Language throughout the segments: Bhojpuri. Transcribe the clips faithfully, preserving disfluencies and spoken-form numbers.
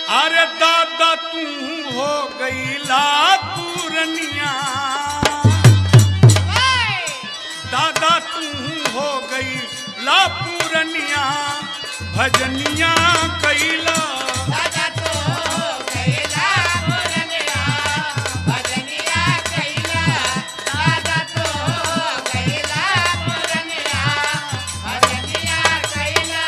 अरे दादा तू हो गई ला पूरनिया, दादा तू हो गई ला पूरनिया, भजनिया कैला दादा तो हो गईला पूरनिया, भजनिया कैला। दादा तो हो गईला पूरनिया, भजनिया कैला।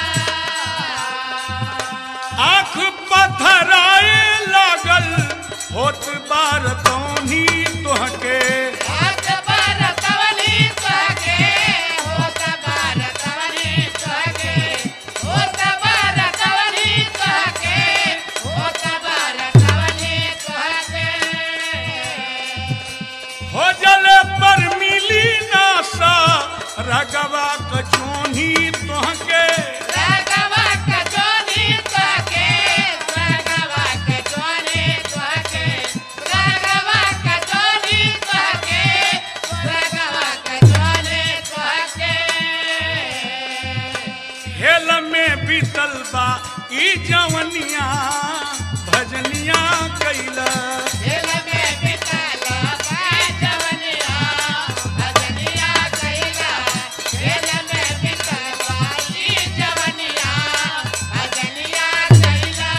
आँख पथराए लागल होत बार तौनी तुहके, होत बार तवनी तुहके, होत बार तवनी तुहके, होत बार तवनी तुहके, होत बार तवनी तुहके। हो जले पर मिली नासा रगवा कचोनी तुहके, राघवा कचोनी तुहके, राघवा कचोनी तुहके, राघवा कचोनी तुहके, राघवा कचोनी तुहके। हेल में बीतल बा ई जवनिया, भजनिया कैला दिल में बितल बा जवनिया, भजनिया कैला। दिल में बितल बा ई जवनिया, भजनिया कैला।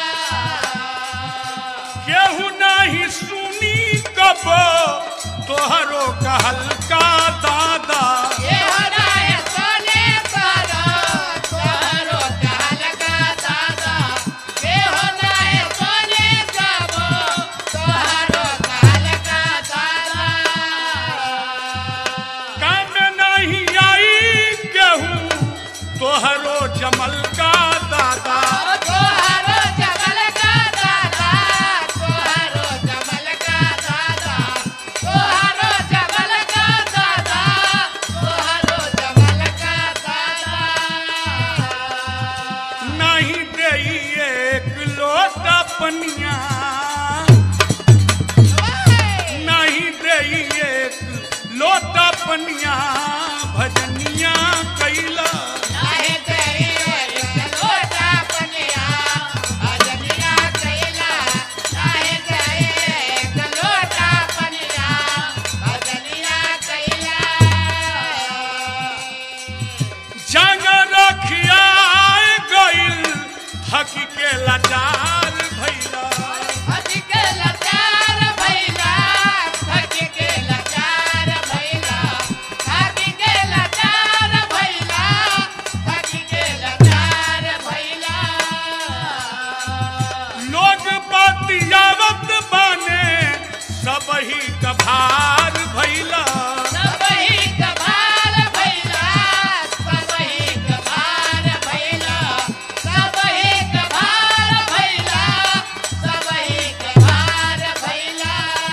केहू नहीं सुनी कबो तोहरो कहल का दादा, ये हो राय सोने पारो, तोहरो कहल का दादा। ये हो राय सोने जाबो, तोहरो कहल का दादा। काम नहीं आई केहू तोहरो जमल का दादा, तोहरो जमल का दादा, तोहरो जमल का दादा, तोहरो जमल का दादा, तोहरो जमल का दादा। नहीं देई एक लोटा पनिया, नहीं देई एक लोटा पनिया, भजनिया कैला नाहे तेरी एक लोटा पनिया, भजनिया कैला। नाहे तेरी एक लोटा पनिया, भजनिया कैला। जंग रखिया गइल थकी के लाचार भैला, थकी के लाचार भइला, थकी के लाचार भइला, थकी के लाचार भइला, थकी के लाचार भइला। लोग बतियावत बाने सबही कभार भैला, सबही कभार भइला, सबही कभार भइला, सबही कभार भइला, सबही कभार भइला।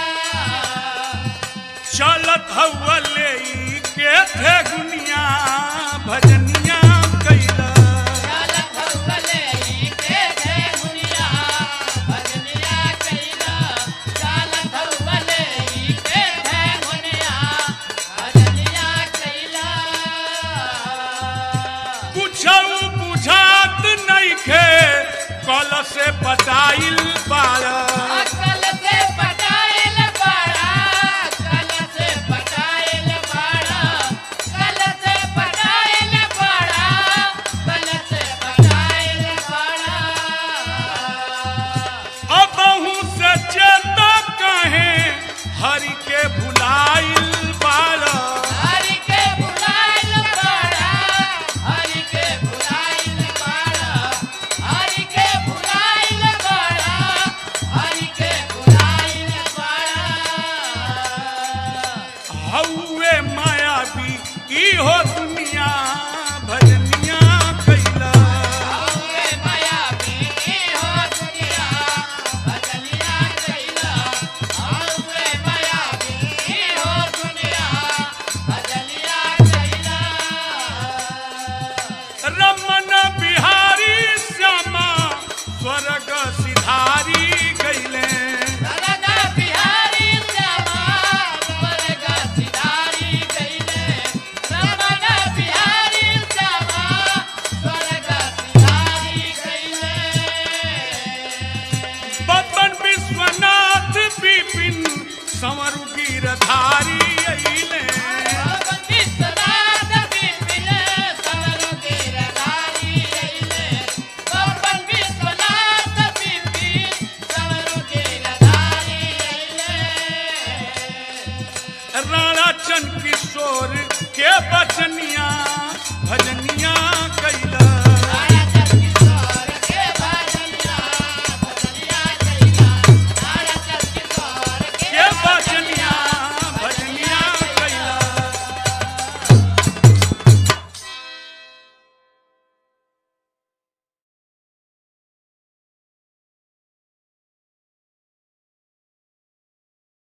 चलत हवले के थे गुनिया, भजनिया कैला चालत हवले के थे गुनिया, भजनिया कैला। चालत हवले संवरु गिरधारी अइले